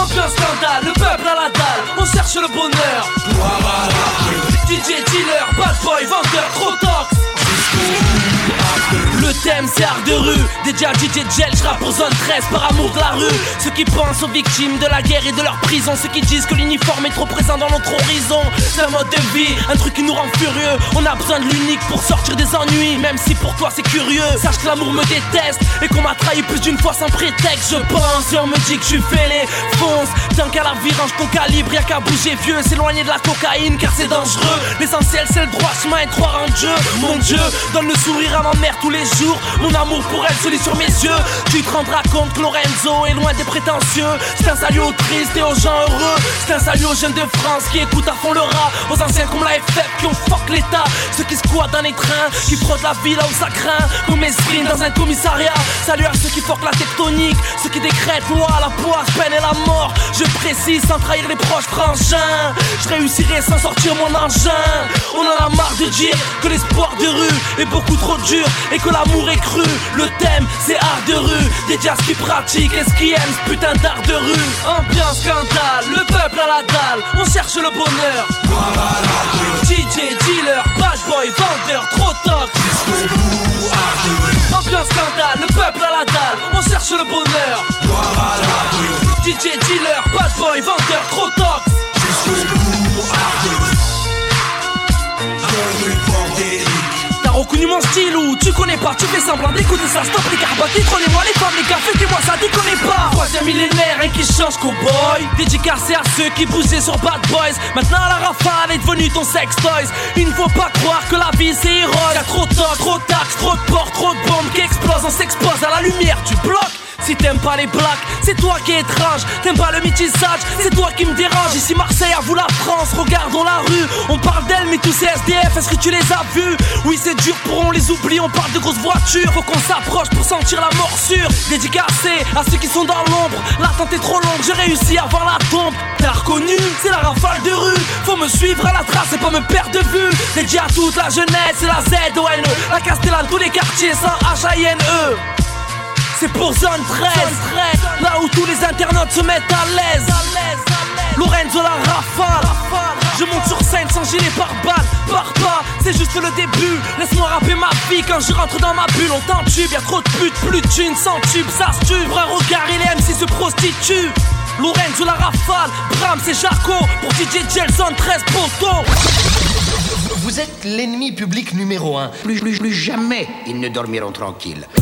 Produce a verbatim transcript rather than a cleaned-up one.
Ambiance scandale, le peuple à la dalle, on cherche le bonheur. D J, dealer, bad boy, vendeur, trop tox. Le thème c'est art de rue, D J D J Gel, j'rappe pour zone treize par amour de la rue. Ceux qui pensent aux victimes de la guerre et de leur prison, ceux qui disent que l'uniforme est trop présent dans notre horizon. C'est un mode de vie, un truc qui nous rend furieux. On a besoin de l'unique pour sortir des ennuis, même si pour toi c'est curieux. Sache que l'amour me déteste et qu'on m'a trahi plus d'une fois sans prétexte. Je pense et on me dit que je suis fêlé, fonce. Tant qu'à la vie range ton calibre, y'a qu'à bouger vieux, s'éloigner de la cocaïne car c'est dangereux. L'essentiel c'est le droit chemin et croire en Dieu. Mon Dieu, donne le sourire à ma mère tous les jours. Mon amour pour elle se lit sur mes yeux. Tu te rendras compte que Lorenzo est loin des prétentieux. C'est un salut aux tristes et aux gens heureux. C'est un salut aux jeunes de France qui écoutent à fond le rat. Aux anciens comme la F F qui ont fuck l'état. Ceux qui squattent dans les trains, qui frottent la vie là où ça craint, comme Esprine dans un commissariat. Salut à ceux qui fuck la tectonique, ceux qui décrètent loi, la poisse, peine et la mort. Je précise sans trahir les proches frangins. Je réussirai sans sortir mon engin. On en a marre de dire que l'espoir de rue est beaucoup trop dur et que l'amour est cru. Le thème c'est art de rue, des jazz qui pratiquent et ce qui aiment ce putain d'art de rue. Ambiance scandale, le peuple à la dalle, on cherche le bonheur. D J, dealer, bad boy, vendeur, trop tox. Ambiance scandale, le peuple à la dalle, on cherche le bonheur. D J, dealer, bad boy, vendeur, trop tox. T'as reconnu mon style ou tu connais pas? Tu fais semblant d'écouter ça, stop les carbatis, prenez-moi les femmes, les gars, faites-moi ça, déconnez pas. Troisième millénaire, un qui change cowboy. Dédicacé à ceux qui bougeaient sur Bad Boys. Maintenant la rafale est devenue ton sex toys. Il ne faut pas croire que la vie c'est héroïque. Y'a trop de temps, trop de taxes, trop de portes, trop de bombes qui explosent, on s'expose à la lumière, tu bloques. Si t'aimes pas les blacks, c'est toi qui es étrange. T'aimes pas le métissage, c'est toi qui me dérange. Ici Marseille, à vous la France, regardons la rue. On parle d'elle mais tous ces S D F, est-ce que tu les as vus? Oui c'est dur pour on les oublie, on parle de grosses voitures. Faut qu'on s'approche pour sentir la morsure. Dédicacé à ceux qui sont dans l'ombre. L'attente est trop longue, j'ai réussi à voir la tombe. T'as reconnu, c'est la rafale de rue. Faut me suivre à la trace et pas me perdre de vue. Dédié à toute la jeunesse, c'est la Z O N E. La Castellane, tous les quartiers sans H A I N E. C'est pour zone treize, là où tous les internautes se mettent à l'aise. Lorenzo la rafale. Je monte sur scène sans gilet par balle. Pars pas, c'est juste le début. Laisse-moi rapper ma vie quand je rentre dans ma bulle. On t'entube, y'a trop de putes, plus de thunes, sans tube, ça se tue. Pour un regard, il aime s'il se prostitue. Lorenzo la rafale, Bram c'est Jaco. Pour D J Gel, zone treize, poteau. Vous êtes l'ennemi public numéro un. Plus, plus, plus jamais ils ne dormiront tranquilles.